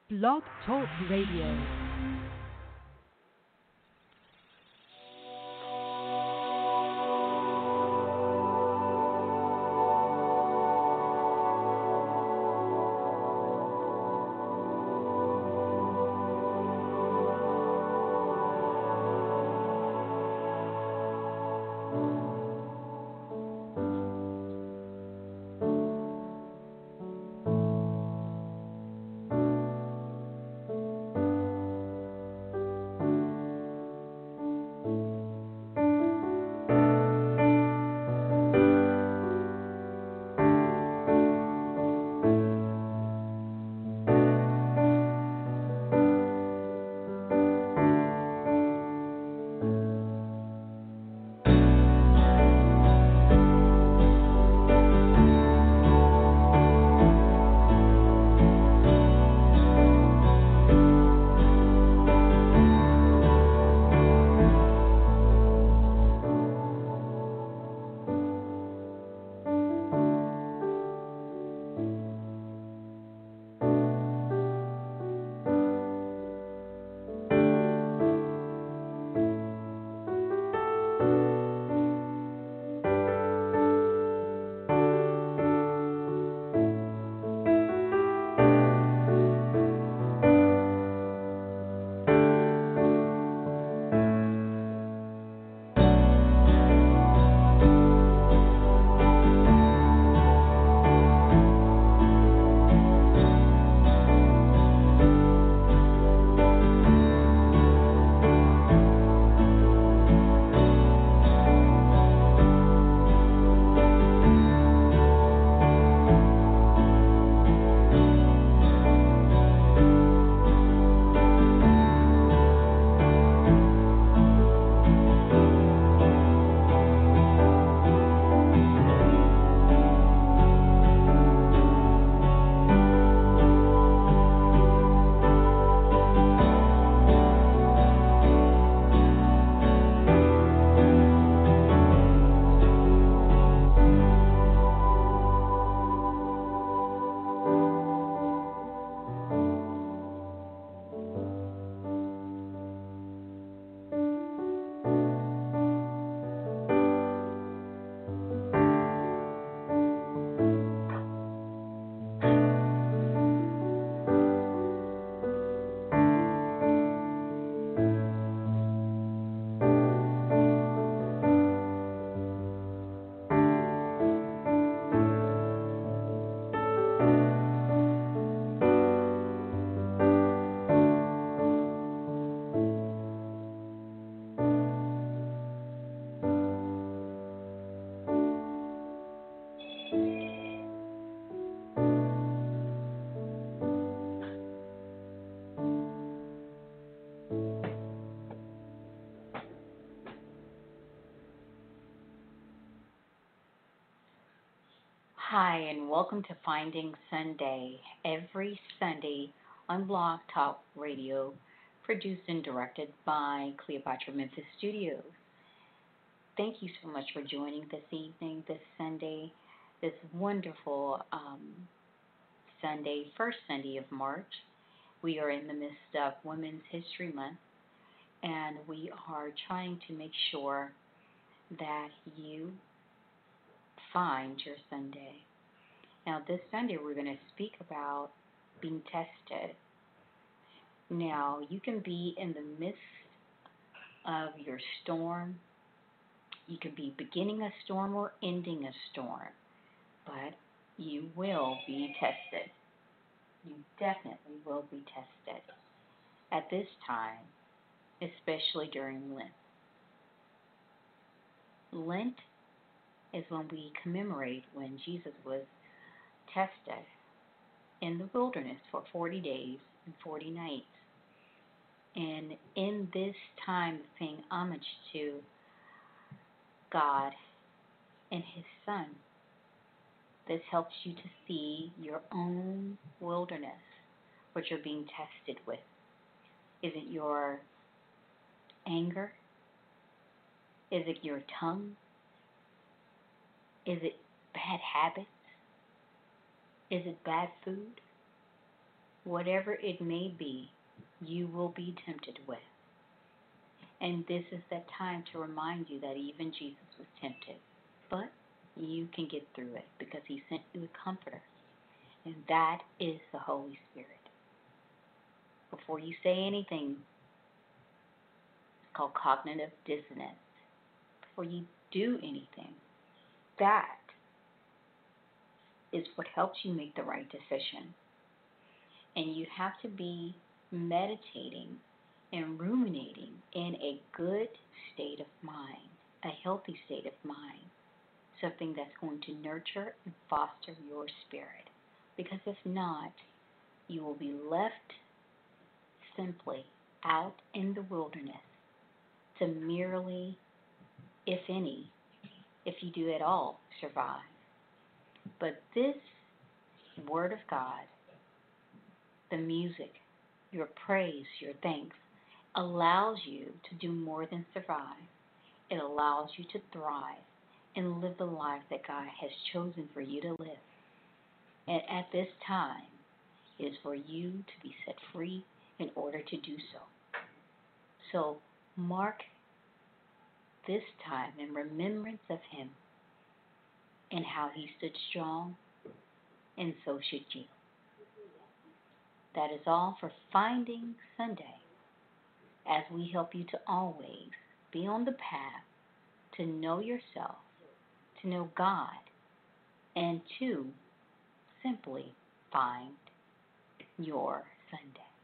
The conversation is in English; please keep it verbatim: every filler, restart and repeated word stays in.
Blog Talk Radio. Hi, and welcome to Finding Sunday, every Sunday on Blog Talk Radio, produced and directed by Cleopatra Memphis Studios. Thank you so much for joining this evening, this Sunday, this wonderful um, Sunday, first Sunday of March. We are in the midst of Women's History Month, and we are trying to make sure that you find your Sunday. Now, this Sunday, we're going to speak about being tested. Now, you can be in the midst of your storm. You could be beginning a storm or ending a storm, but you will be tested. You definitely will be tested at this time, especially during Lent. Lent is when we commemorate when Jesus was tested in the wilderness for forty days and forty nights. And in this time of paying homage to God and His Son, this helps you to see your own wilderness, what you're being tested with. Is it your anger? Is it your tongue? Is it bad habits? Is it bad food? whatever it may be, you will be tempted with. And this is that time to remind you that even Jesus was tempted. But you can get through it because he sent you a comforter. And that is the Holy Spirit. Before you say anything, it's called cognitive dissonance. Before you do anything, that is what helps you make the right decision. And you have to be meditating and ruminating in a good state of mind, a healthy state of mind, something that's going to nurture and foster your spirit. Because if not, you will be left simply out in the wilderness to merely, if any, if you do at all, survive. But this Word of God, the music, your praise, your thanks, allows you to do more than survive. It allows you to thrive and live the life that God has chosen for you to live. And at this time, it is for you to be set free in order to do so. So mark this time in remembrance of Him and how He stood strong, and so should you. That is all for Finding Sunday, as we help you to always be on the path to know yourself, to know God, and to simply find your Sunday.